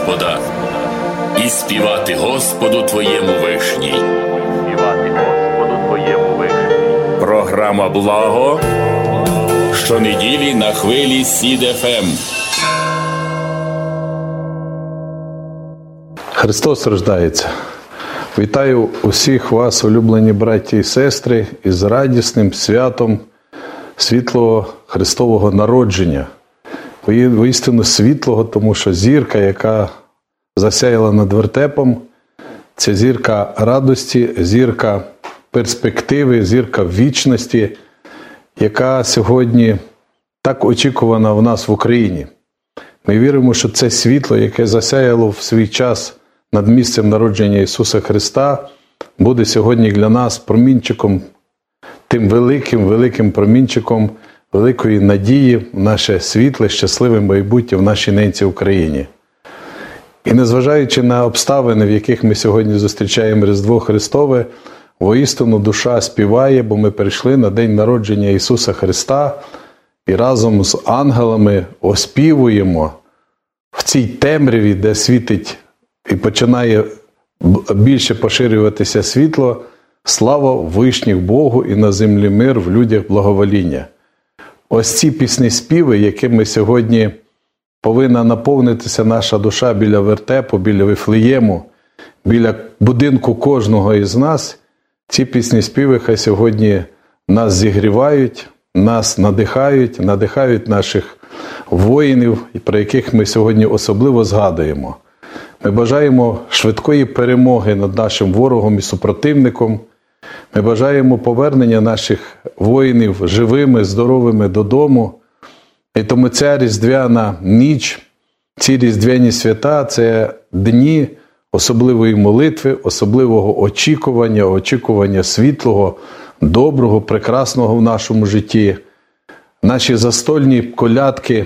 Господа і співати Господу Твоєму вишній. Програма «Благо» щонеділі на хвилі СІД ФМ. Христос рождається. Вітаю усіх вас, улюблені браті і сестри, із радісним святом світлого Христового народження. Воістину світлого, тому що зірка, яка засяяла над вертепом, це зірка радості, зірка перспективи, зірка вічності, яка сьогодні так очікувана в нас в Україні. Ми віримо, що це світло, яке засяяло в свій час над місцем народження Ісуса Христа, буде сьогодні для нас промінчиком, тим великим промінчиком великої надії в наше світле, щасливе майбутнє в нашій ненці Україні. І незважаючи на обставини, в яких ми сьогодні зустрічаємо Різдво Христове, воістину душа співає, бо ми прийшли на день народження Ісуса Христа і разом з ангелами оспівуємо в цій темряві, де світить і починає більше поширюватися світло, слава вишніх Богу і на землі мир, в людях благовоління. Ось ці пісні співи, якими сьогодні повинна наповнитися наша душа біля вертепу, біля Вифлеєму, біля будинку кожного із нас, ці пісні співи хай сьогодні нас зігрівають, нас надихають наших воїнів, про яких ми сьогодні особливо згадуємо. Ми бажаємо швидкої перемоги над нашим ворогом і супротивником. Ми бажаємо повернення наших воїнів живими, здоровими додому. І тому ця різдвяна ніч, ці різдвяні свята – це дні особливої молитви, особливого очікування світлого, доброго, прекрасного в нашому житті. Наші застольні колядки,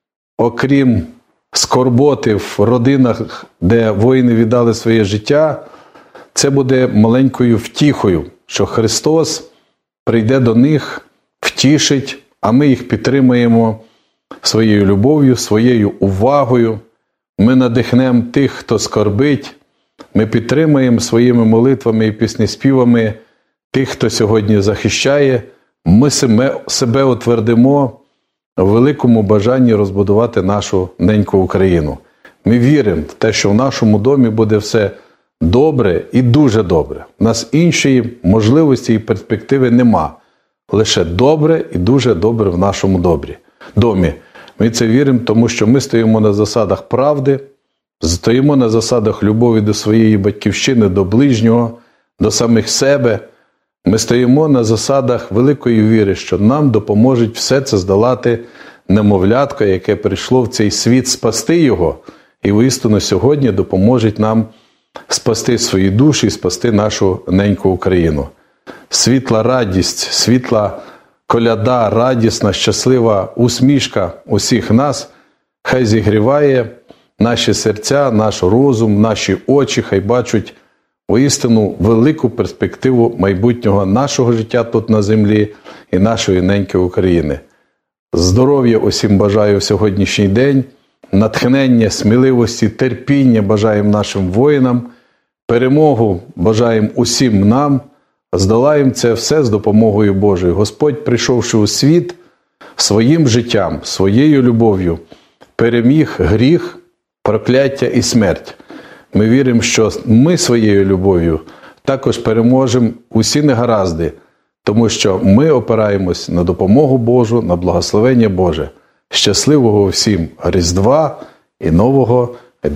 окрім скорботи в родинах, де воїни віддали своє життя, це буде маленькою втіхою, що Христос прийде до них, втішить, а ми їх підтримаємо своєю любов'ю, своєю увагою. Ми надихнемо тих, хто скорбить. Ми підтримаємо своїми молитвами і піснеспівами тих, хто сьогодні захищає. Ми себе утвердимо в великому бажанні розбудувати нашу неньку Україну. Ми віримо в те, що в нашому домі буде все добре і дуже добре. У нас іншої можливості і перспективи нема. Лише добре і дуже добре в нашому домі. Ми це віримо, тому що ми стоїмо на засадах правди, стоїмо на засадах любові до своєї батьківщини, до ближнього, до самих себе. Ми стоїмо на засадах великої віри, що нам допоможуть все це здолати немовлятко, яке прийшло в цей світ, спасти його, і воістину сьогодні допоможуть нам спасти свої душі і спасти нашу неньку Україну. Світла радість, світла коляда, радісна, щаслива усмішка усіх нас хай зігріває наші серця, наш розум, наші очі, хай бачать воістину велику перспективу майбутнього нашого життя тут на землі і нашої неньки України. Здоров'я усім бажаю в сьогоднішній день, натхнення, сміливості, терпіння бажаємо нашим воїнам, перемогу бажаємо усім нам, здолаємо це все з допомогою Божою. Господь, прийшовши у світ, своїм життям, своєю любов'ю, переміг гріх, прокляття і смерть. Ми віримо, що ми своєю любов'ю також переможемо усі негаразди, тому що ми опираємось на допомогу Божу, на благословення Боже. Щасливого всім Різдва і нового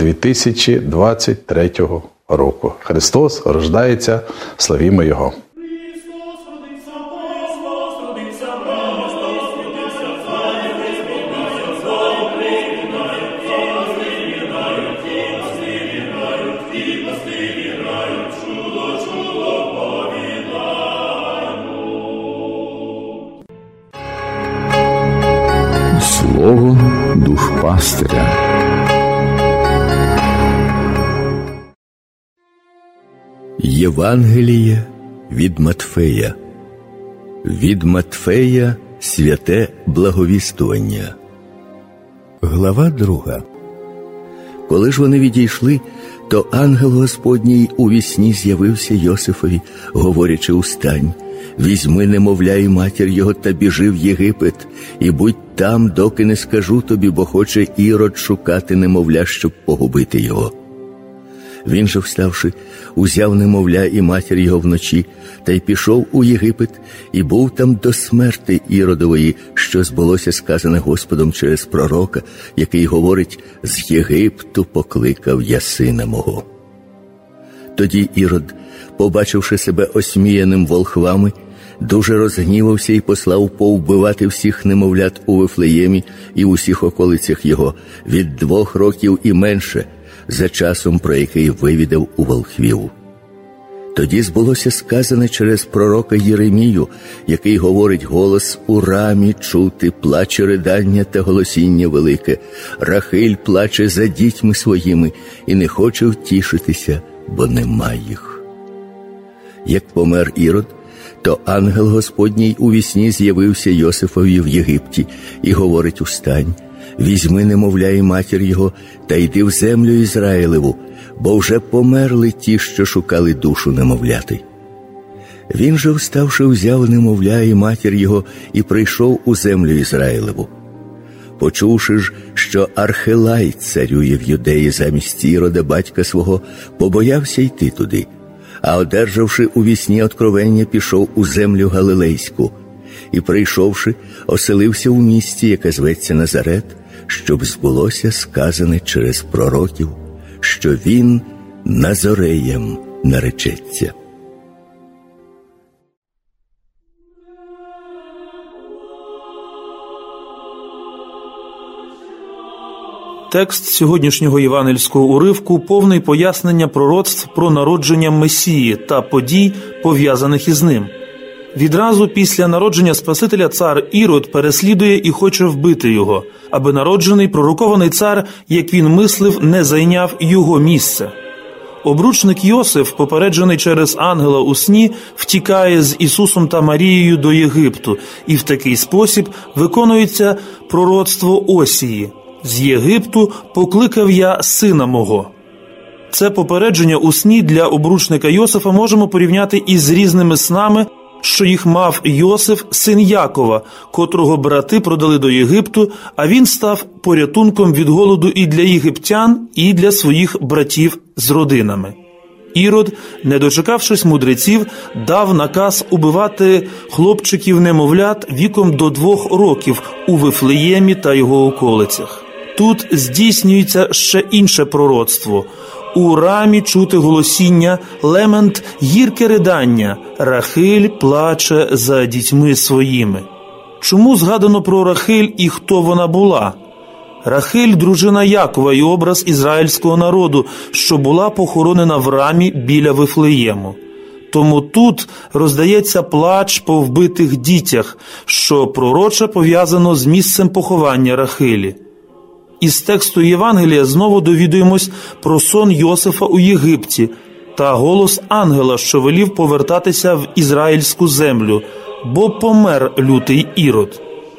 2023 року. Христос рождається, славімо Його! Слово душпастиря. Євангеліє від Матфея. Від Матфея святе благовістування. Глава 2. Коли ж вони відійшли, то ангел Господній у вісні з'явився Йосифові, говорячи: «Устань, візьми немовля і матір його та біжи в Єгипет, і будь там, доки не скажу тобі, бо хоче Ірод шукати немовля, щоб погубити його». Він же, вставши, узяв немовля і матір його вночі, та й пішов у Єгипет, і був там до смерти Іродової, що збулося сказане Господом через пророка, який говорить: «З Єгипту покликав я сина мого». Тоді Ірод, побачивши себе осміяним волхвами, дуже розгнівався і послав повбивати всіх немовлят у Вифлеємі і усіх околицях його, від 2 років і менше, за часом, про який вивідав у волхвів. Тоді збулося сказане через пророка Єремію, який говорить: «Голос у рамі чути, плаче ридання та голосіння велике. Рахиль плаче за дітьми своїми і не хоче втішитися, бо нема їх». Як помер Ірод, то ангел Господній у вісні з'явився Йосифові в Єгипті і говорить: «Устань, візьми немовля і матір його, та йди в землю Ізраїлеву, бо вже померли ті, що шукали душу немовляти». Він же, вставши, взяв немовля і матір його і прийшов у землю Ізраїлеву. Почувши ж, що Архелай царює в Юдеї замість Ірода, батька свого, побоявся йти туди, а одержавши у вісні откровення, пішов у землю Галилейську. І, прийшовши, оселився у місті, яке зветься Назарет, щоб збулося сказане через пророків, що він Назореєм наречеться. Текст сьогоднішнього євангельського уривку повний пояснення пророцтв про народження Месії та подій, пов'язаних із ним. Відразу після народження Спасителя цар Ірод переслідує і хоче вбити його, аби народжений пророкований цар, як він мислив, не зайняв його місце. Обручник Йосиф, попереджений через ангела у сні, втікає з Ісусом та Марією до Єгипту, і в такий спосіб виконується пророцтво Осії: «З Єгипту покликав я сина мого». Це попередження у сні для обручника Йосифа можемо порівняти із різними снами, що їх мав Йосиф, син Якова, котрого брати продали до Єгипту, а він став порятунком від голоду і для єгиптян, і для своїх братів з родинами. Ірод, не дочекавшись мудреців, дав наказ убивати хлопчиків-немовлят віком до 2 років у Вифлеємі та його околицях. Тут здійснюється ще інше пророцтво. У рамі чути голосіння, лемент, гірке ридання. Рахиль плаче за дітьми своїми. Чому згадано про Рахиль і хто вона була? Рахиль – дружина Якова і образ ізраїльського народу, що була похоронена в рамі біля Вифлеєму. Тому тут роздається плач по вбитих дітях, що пророче пов'язано з місцем поховання Рахилі. Із тексту Євангелія знову довідуємось про сон Йосифа у Єгипті та голос ангела, що велів повертатися в ізраїльську землю, бо помер лютий Ірод.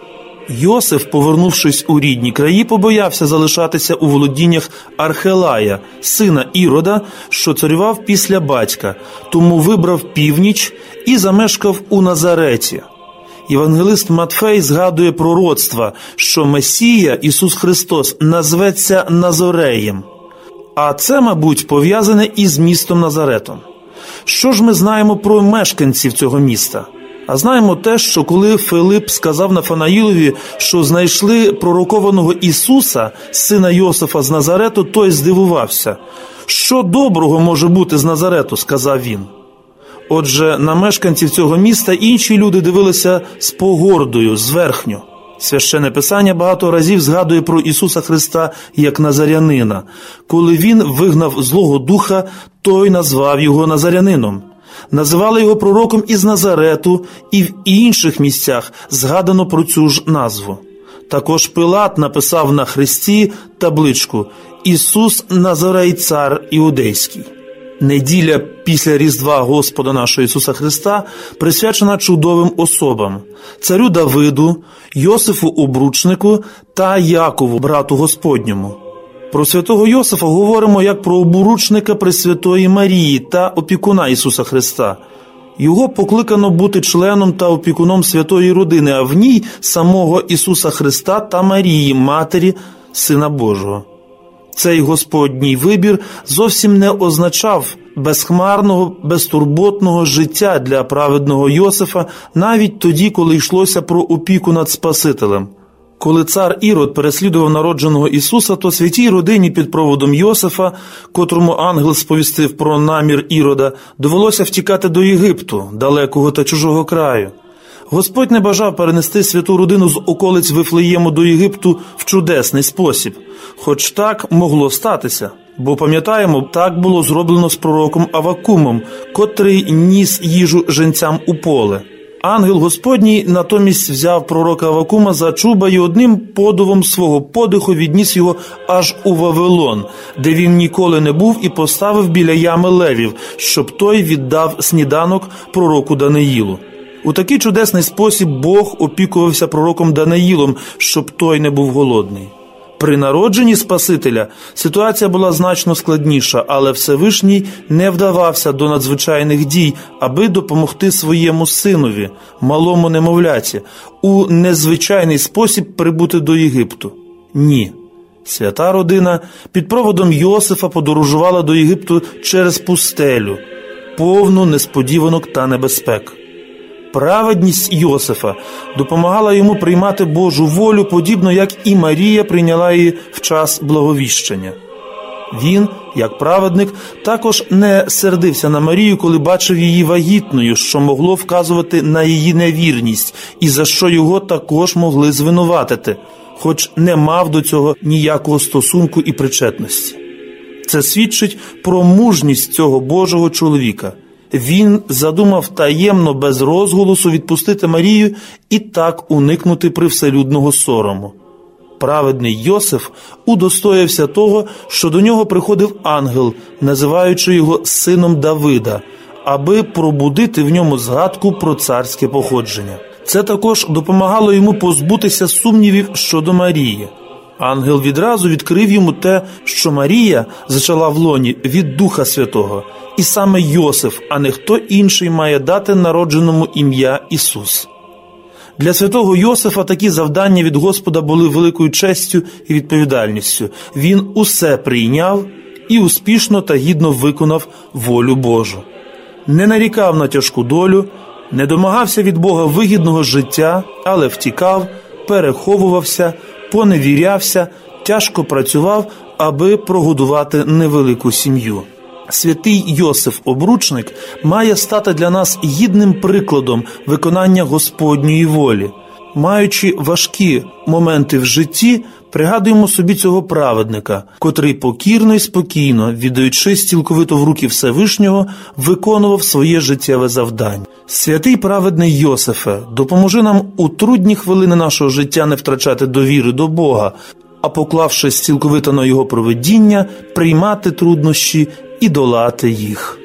Йосиф, повернувшись у рідні краї, побоявся залишатися у володіннях Архелая, сина Ірода, що царював після батька, тому вибрав північ і замешкав у Назареті. Євангелист Матфей згадує пророцтва, що Месія, Ісус Христос, назветься Назореєм. А це, мабуть, пов'язане із містом Назаретом. Що ж ми знаємо про мешканців цього міста? А знаємо те, що коли Филип сказав Нафанаїлові, що знайшли пророкованого Ісуса, сина Йосифа з Назарету, той здивувався. «Що доброго може бути з Назарету?» – сказав він. Отже, на мешканців цього міста інші люди дивилися з погордою, зверхньо. Священне Писання багато разів згадує про Ісуса Христа як назарянина. Коли Він вигнав злого духа, той назвав його назарянином. Називали його пророком із Назарету, і в інших місцях згадано про цю ж назву. Також Пилат написав на хресті табличку «Ісус Назарей, цар іудейський». Неділя після Різдва Господа нашого Ісуса Христа присвячена чудовим особам – царю Давиду, Йосифу Обручнику та Якову, брату Господньому. Про святого Йосифа говоримо як про обручника Пресвятої Марії та опікуна Ісуса Христа. Його покликано бути членом та опікуном святої родини, а в ній самого Ісуса Христа та Марії, матері Сина Божого. Цей Господній вибір зовсім не означав безхмарного, безтурботного життя для праведного Йосифа навіть тоді, коли йшлося про опіку над Спасителем. Коли цар Ірод переслідував народженого Ісуса, то святій родині під проводом Йосифа, котрому ангел сповістив про намір Ірода, довелося втікати до Єгипту, далекого та чужого краю. Господь не бажав перенести святу родину з околиць Вифлеєму до Єгипту в чудесний спосіб. Хоч так могло статися. Бо, пам'ятаємо, так було зроблено з пророком Авакумом, котрий ніс їжу женцям у поле. Ангел Господній натомість взяв пророка Авакума за чуба і одним подувом свого подиху відніс його аж у Вавилон, де він ніколи не був, і поставив біля ями левів, щоб той віддав сніданок пророку Даниїлу. У такий чудесний спосіб Бог опікувався пророком Даниїлом, щоб той не був голодний. При народженні Спасителя ситуація була значно складніша, але Всевишній не вдавався до надзвичайних дій, аби допомогти своєму синові, малому немовляті, у незвичайний спосіб прибути до Єгипту. Ні. Свята родина під проводом Йосифа подорожувала до Єгипту через пустелю, повну несподіванок та небезпек. Праведність Йосифа допомагала йому приймати Божу волю, подібно як і Марія прийняла її в час благовіщення. Він, як праведник, також не сердився на Марію, коли бачив її вагітною, що могло вказувати на її невірність, і за що його також могли звинуватити, хоч не мав до цього ніякого стосунку і причетності. Це свідчить про мужність цього Божого чоловіка. Він задумав таємно, без розголосу, відпустити Марію і так уникнути привселюдного сорому. Праведний Йосиф удостоївся того, що до нього приходив ангел, називаючи його сином Давида, аби пробудити в ньому згадку про царське походження. Це також допомагало йому позбутися сумнівів щодо Марії. Ангел відразу відкрив йому те, що Марія зачала в лоні від Духа Святого, і саме Йосиф, а не хто інший, має дати народженому ім'я Ісус. Для святого Йосифа такі завдання від Господа були великою честю і відповідальністю. Він усе прийняв і успішно та гідно виконав волю Божу. Не нарікав на тяжку долю, не домагався від Бога вигідного життя, але втікав, переховувався, поневірявся, тяжко працював, аби прогодувати невелику сім'ю. Святий Йосиф-обручник має стати для нас гідним прикладом виконання Господньої волі. Маючи важкі моменти в житті, пригадуємо собі цього праведника, котрий покірно і спокійно, віддаючись цілковито в руки Всевишнього, виконував своє життєве завдання. Святий праведний Йосифе, допоможи нам у трудні хвилини нашого життя не втрачати довіри до Бога, а поклавшись цілковито на Його провидіння, приймати труднощі і долати їх.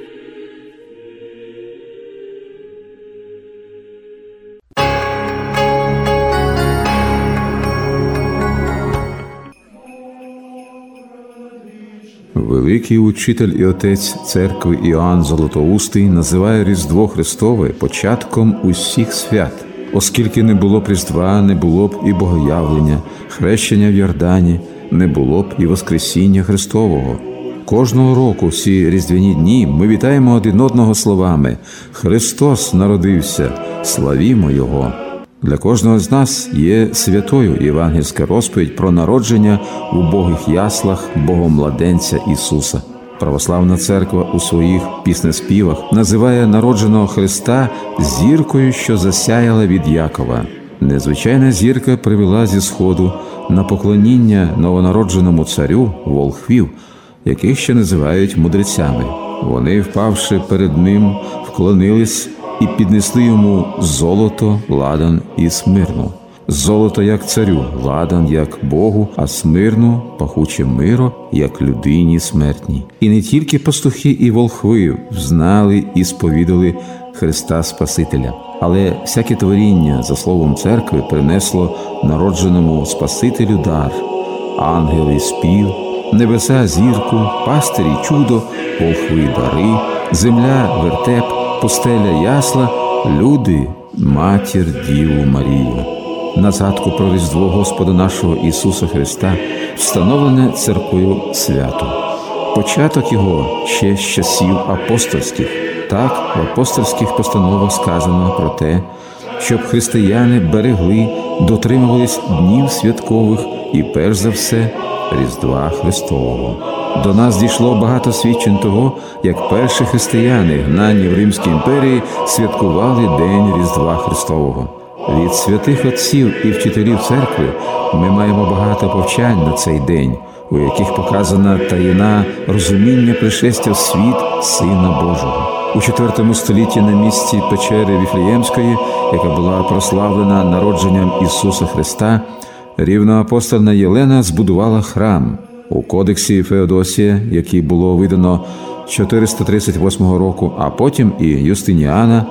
Великий учитель і отець церкви Іоанн Золотоустий називає Різдво Христове початком усіх свят. Оскільки не було б Різдва, не було б і Богоявлення, хрещення в Йордані, не було б і Воскресіння Христового. Кожного року в ці різдвяні дні ми вітаємо один одного словами «Христос народився, славімо Його». Для кожного з нас є святою євангельська розповідь про народження в убогих яслах Богомладенця Ісуса. Православна церква у своїх піснеспівах називає народженого Христа зіркою, що засяяла від Якова. Незвичайна зірка привела зі сходу на поклоніння новонародженому царю волхвів, яких ще називають мудрецями. Вони, впавши перед ним, вклонились і піднесли йому золото, ладан і смирну. Золото як царю, ладан як Богу, а смирну пахуче миро як людині смертній. І не тільки пастухи і волхви взнали і сповідали Христа Спасителя, але всяке творіння, за словом церкви, принесло народженому Спасителю дар. Ангели спів, небеса зірку, пастирі чудо, волхви дари, земля вертеп, пустеля ясла, люди матір Діву Марію. На згадку про Різдво Господа нашого Ісуса Христа встановлене церквою свято. Початок його ще з часів апостольських. Так, в апостольських постановах сказано про те, щоб християни берегли, дотримувались днів святкових і, перш за все, Різдва Христового. До нас дійшло багато свідчень того, як перші християни, гнані в Римській імперії, святкували День Різдва Христового. Від святих отців і вчителів церкви ми маємо багато повчань на цей день, у яких показана таїна розуміння пришестя в світ Сина Божого. У IV столітті на місці печери Віфлеємської, яка була прославлена народженням Ісуса Христа, рівноапостольна Єлена збудувала храм. У кодексі Феодосія, який було видано 438 року, а потім і Юстиніана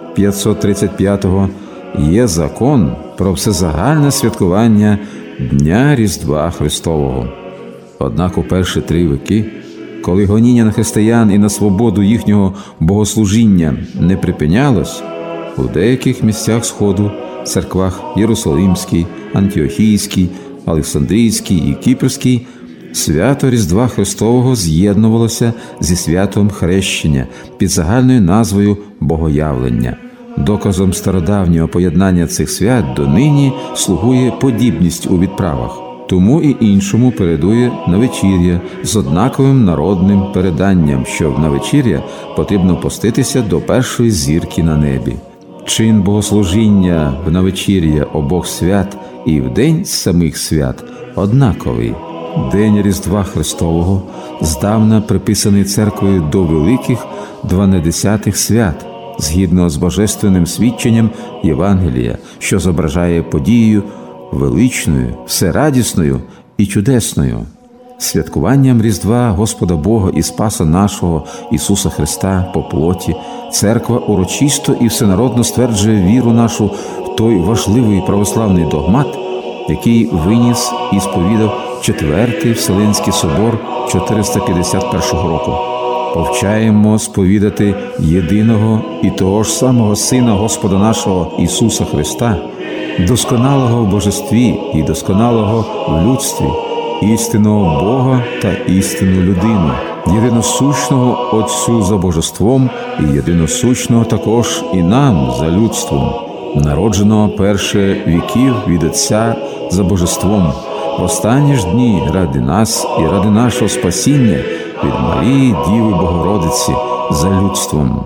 535-го, є закон про всезагальне святкування Дня Різдва Христового. Однак у перші 3 веки, коли гоніння на християн і на свободу їхнього богослужіння не припинялось, у деяких місцях Сходу, церквах Єрусалимській, Антіохійській, Олександрійській і Кіпрській, свято Різдва Христового з'єднувалося зі святом Хрещення під загальною назвою Богоявлення. Доказом стародавнього поєднання цих свят донині слугує подібність у відправах. Тому і іншому передує навечір'я з однаковим народним переданням, що в навечір'я потрібно поститися до першої зірки на небі. Чин богослужіння в навечір'я обох свят і в день самих свят однаковий. День Різдва Христового здавна приписаний церквою до великих 12 свят, згідно з божественним свідченням Євангелія, що зображає подією величною, всерадісною і чудесною. Святкуванням Різдва Господа Бога і Спаса нашого Ісуса Христа по плоті церква урочисто і всенародно стверджує віру нашу в той важливий православний догмат, який виніс і сповідав Четвертий Вселенський собор 451 року. Повчаємо сповідати єдиного і того ж самого Сина Господа нашого Ісуса Христа, досконалого в божестві і досконалого в людстві, істинного Бога та істинну людину, єдиносущного Отцю за божеством і єдиносущного також і нам за людством, народженого перше віків від Отця за божеством, в останні ж дні ради нас і ради нашого спасіння від Марії Діви Богородиці за людством.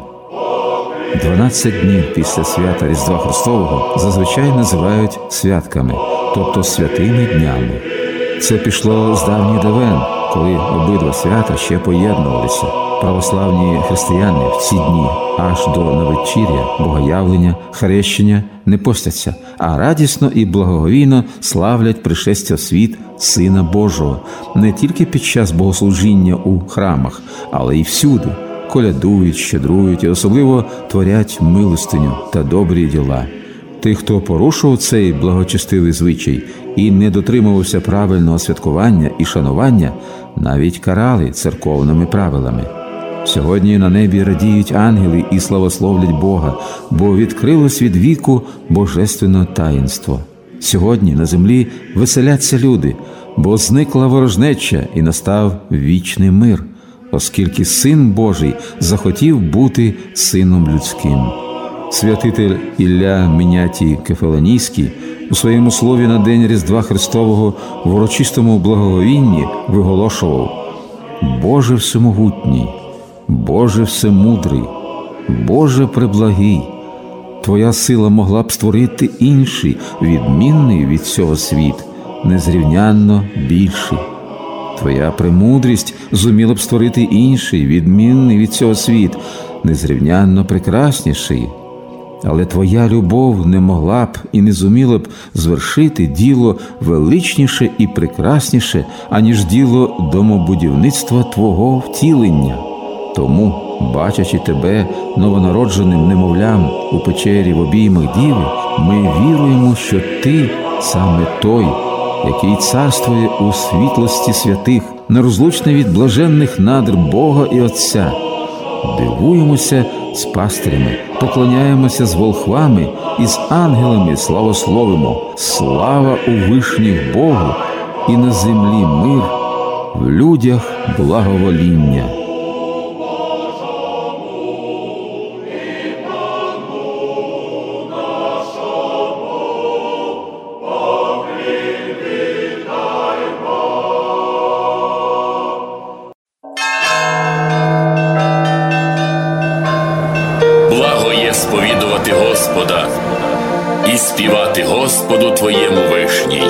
12 днів після свята Різдва Христового зазвичай називають святками, тобто святими днями. Це пішло з давніх давен, коли обидва свята ще поєднувалися. Православні християни в ці дні аж до навечір'я, богоявлення, хрещення не постяться, а радісно і благоговійно славлять пришестя в світ Сина Божого не тільки під час богослужіння у храмах, але й всюди. Колядують, щедрують і особливо творять милостиню та добрі діла. Тих, хто порушував цей благочестивий звичай і не дотримувався правильного святкування і шанування, навіть карали церковними правилами. Сьогодні на небі радіють ангели і славословлять Бога, бо відкрилось від віку божественне таїнство. Сьогодні на землі веселяться люди, бо зникла ворожнеча і настав вічний мир, оскільки Син Божий захотів бути Сином людським. Святитель Ілля Мінятій Кефалонійський у своєму слові на День Різдва Христового в урочистому благоговінні виголошував: «Боже всемогутній, Боже всемудрий, Боже преблагий, Твоя сила могла б створити інший, відмінний від цього світ, незрівнянно більший. Твоя премудрість зуміла б створити інший, відмінний від цього світ, незрівнянно прекрасніший. Але Твоя любов не могла б і не зуміла б звершити діло величніше і прекрасніше, аніж діло домобудівництва Твого втілення. Тому, бачачи Тебе новонародженим немовлям у печері в обіймах Діви, ми віруємо, що Ти саме той, який царствує у світлості святих, нерозлучний від блаженних надр Бога і Отця. Дивуємося з пастирями, поклоняємося з волхвами і з ангелами славословимо. Слава у вишніх Богу і на землі мир, в людях благовоління. Благо є сповідувати Господа і співати Господу твоєму вишній.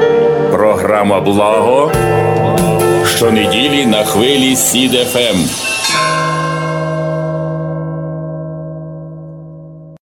Програма «Благо» щонеділі на хвилі СІД ФМ.